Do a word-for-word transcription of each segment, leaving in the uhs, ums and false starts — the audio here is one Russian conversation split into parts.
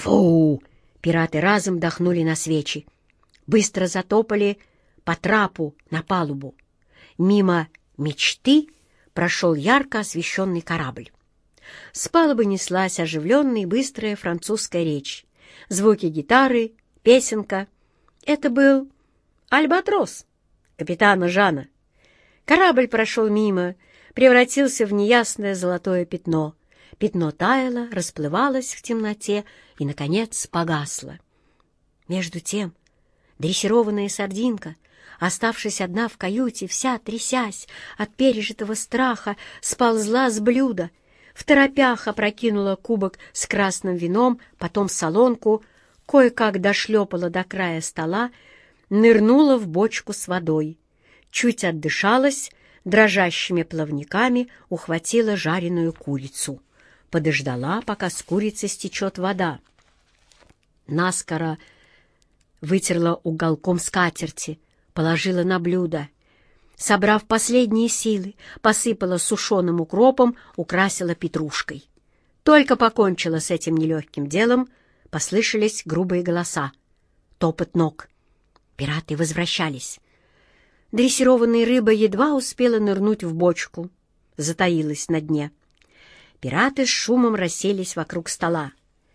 Фу! Пираты разом дохнули на свечи. Быстро затопали по трапу на палубу. Мимо мечты прошел ярко освещенный корабль. С палубы неслась оживленная и быстрая французская речь. Звуки гитары, песенка. Это был «Альбатрос» капитана Жана. Корабль прошел мимо, превратился в неясное золотое пятно. Пятно таяло, расплывалось в темноте и, наконец, погасло. Между тем дрессированная сардинка, оставшись одна в каюте, вся трясясь от пережитого страха, сползла с блюда, второпях опрокинула кубок с красным вином, потом солонку, кое-как дошлепала до края стола, нырнула в бочку с водой, чуть отдышалась, дрожащими плавниками ухватила жареную курицу, подождала, пока с курицы стечет вода. Наскоро вытерла уголком скатерти, положила на блюдо. Собрав последние силы, посыпала сушеным укропом, украсила петрушкой. Только покончила с этим нелегким делом, послышались грубые голоса, топот ног. Пираты возвращались. Дрессированная рыба едва успела нырнуть в бочку, затаилась на дне. Пираты с шумом расселись вокруг стола.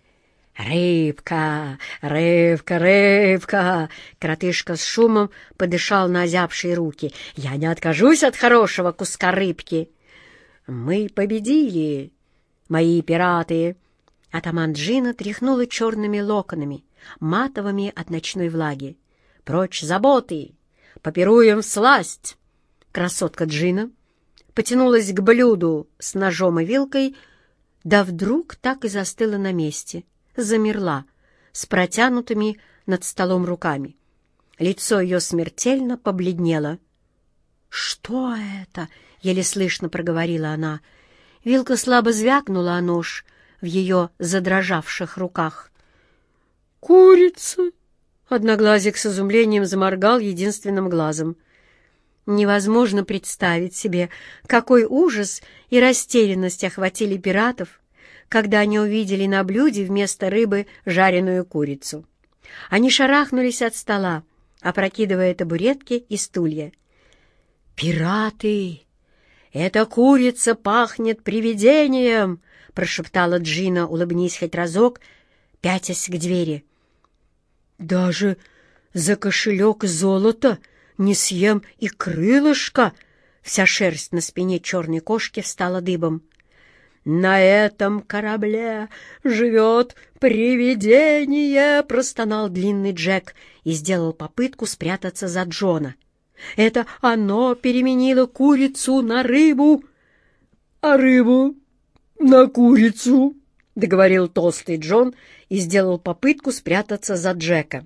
«Рыбка! Рыбка! Рыбка!» Коротышка с шумом подышал на озябшие руки. «Я не откажусь от хорошего куска рыбки!» «Мы победили, мои пираты!» Атаман Джина тряхнула черными локонами, матовыми от ночной влаги. «Прочь заботы! Попируем всласть!» Красотка Джина потянулась к блюду с ножом и вилкой, да вдруг так и застыла на месте, замерла, с протянутыми над столом руками. Лицо ее смертельно побледнело. «Что это?» — еле слышно проговорила она. Вилка слабо звякнула о нож в ее задрожавших руках. «Курица!» — Одноглазик с изумлением заморгал единственным глазом. Невозможно представить себе, какой ужас и растерянность охватили пиратов, когда они увидели на блюде вместо рыбы жареную курицу. Они шарахнулись от стола, опрокидывая табуретки и стулья. «Пираты! Эта курица пахнет привидением!» — прошептала Джина, улыбнись хоть разок, пятясь к двери. «Даже за кошелек золота не съем и крылышко!» Вся шерсть на спине черной кошки встала дыбом. «На этом корабле живет привидение!» — простонал длинный Джек и сделал попытку спрятаться за Джона. «Это оно переменило курицу на рыбу!» «А рыбу на курицу!» — договорил толстый Джон и сделал попытку спрятаться за Джека.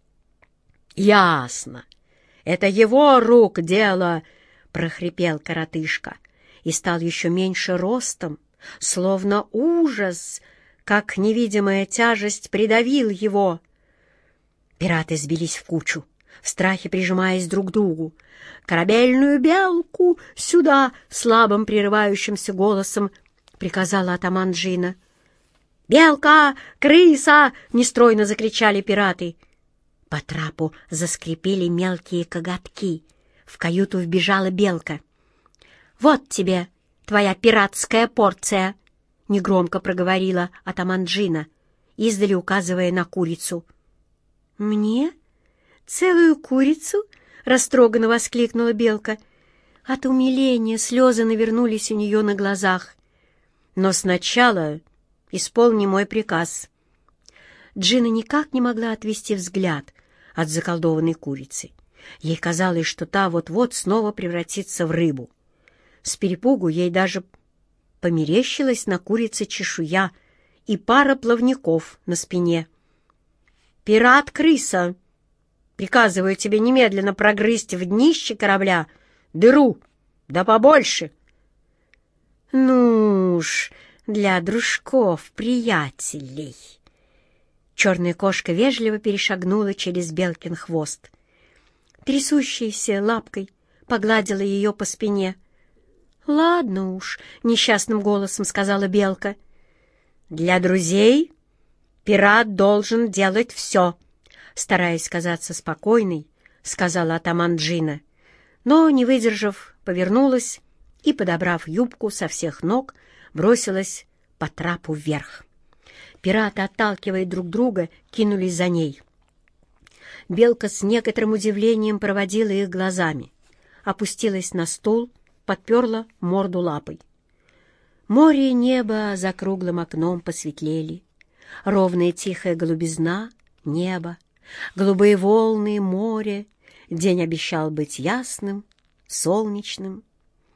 «Ясно! Это его рук дело!» — прохрипел коротышка и стал еще меньше ростом, словно ужас, как невидимая тяжесть придавил его. Пираты сбились в кучу, в страхе прижимаясь друг к другу. «Корабельную белку сюда!» — слабым прерывающимся голосом приказала атаман Джина. «Белка! Крыса!» — нестройно закричали пираты. По трапу заскрипели мелкие коготки. В каюту вбежала белка. «Вот тебе твоя пиратская порция!» — негромко проговорила атаман Джина, издали указывая на курицу. «Мне? Целую курицу?» — растроганно воскликнула белка. От умиления слезы навернулись у нее на глазах. «Но сначала исполни мой приказ». Джина никак не могла отвести взгляд от заколдованной курицы. Ей казалось, что та вот-вот снова превратится в рыбу. С перепугу ей даже померещилась на курице чешуя и пара плавников на спине. «Пират-крыса! Приказываю тебе немедленно прогрызть в днище корабля дыру, да побольше!» «Ну уж, для дружков-приятелей!» Черная кошка вежливо перешагнула через белкин хвост. Трясущейся лапкой погладила ее по спине. «Ладно уж», — несчастным голосом сказала белка. «Для друзей пират должен делать все», — стараясь казаться спокойной, сказала атаман Джина, но, не выдержав, повернулась и, подобрав юбку со всех ног, бросилась по трапу вверх. Пираты, отталкивая друг друга, кинулись за ней. Белка с некоторым удивлением проводила их глазами, опустилась на стул, подперла морду лапой. Море и небо за круглым окном посветлели. Ровная тихая голубизна, небо, голубые волны, море. День обещал быть ясным, солнечным.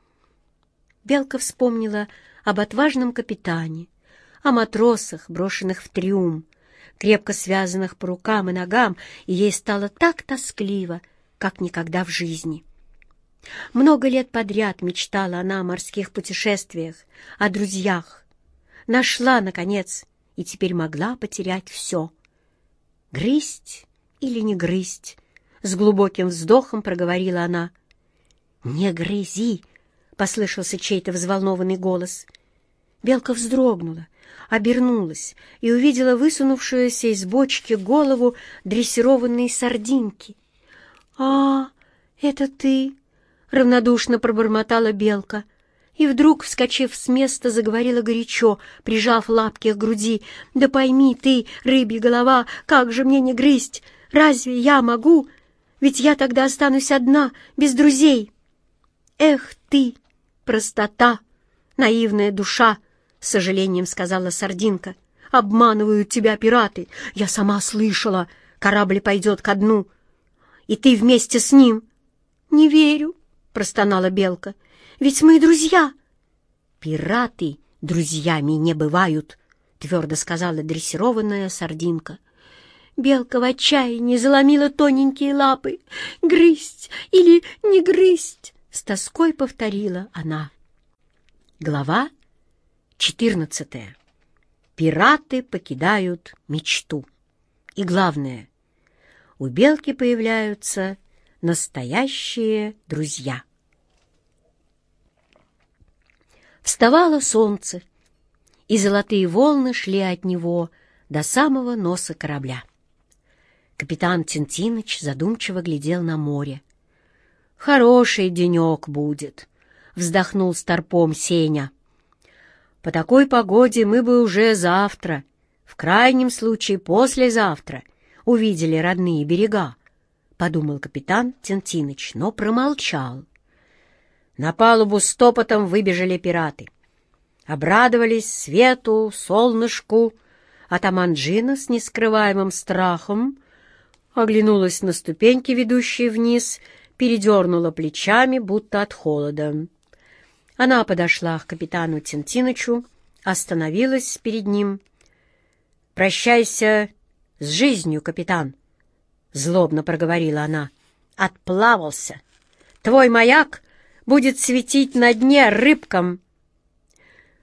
Белка вспомнила об отважном капитане, о матросах, брошенных в трюм, крепко связанных по рукам и ногам, и ей стало так тоскливо, как никогда в жизни. Много лет подряд мечтала она о морских путешествиях, о друзьях. Нашла, наконец, и теперь могла потерять все. Грызть или не грызть? С глубоким вздохом проговорила она. «Не грызи!» — послышался чей-то взволнованный голос. Белка вздрогнула, обернулась и увидела высунувшуюся из бочки голову дрессированной сардинки. «А, это ты!» — равнодушно пробормотала Белка. И вдруг, вскочив с места, заговорила горячо, прижав лапки к груди. «Да пойми ты, рыбья голова, как же мне не грызть? Разве я могу? Ведь я тогда останусь одна, без друзей!» «Эх ты, простота, наивная душа!» — с сожалением сказала сардинка. «Обманывают тебя пираты. Я сама слышала, корабль пойдет ко дну, и ты вместе с ним». «Не верю», — простонала Белка. «Ведь мы друзья». «Пираты друзьями не бывают», — твердо сказала дрессированная сардинка. Белка в отчаянии заломила тоненькие лапы. «Грызть или не грызть?» — с тоской повторила она. Глава четырнадцатая. Пираты покидают мечту. И главное, у Белки появляются настоящие друзья. Вставало солнце, и золотые волны шли от него до самого носа корабля. Капитан Тинтиныч задумчиво глядел на море. «Хороший денек будет», — вздохнул старпом Сеня. «По такой погоде мы бы уже завтра, в крайнем случае послезавтра, увидели родные берега», — подумал капитан Тинтиныч, но промолчал. На палубу стопотом выбежали пираты. Обрадовались свету, солнышку. Атаман Джина с нескрываемым страхом оглянулась на ступеньки, ведущие вниз, передернула плечами, будто от холода. Она подошла к капитану Тинтинычу, остановилась перед ним. «Прощайся с жизнью, капитан!» — злобно проговорила она. «Отплавался! Твой маяк будет светить на дне рыбкам!»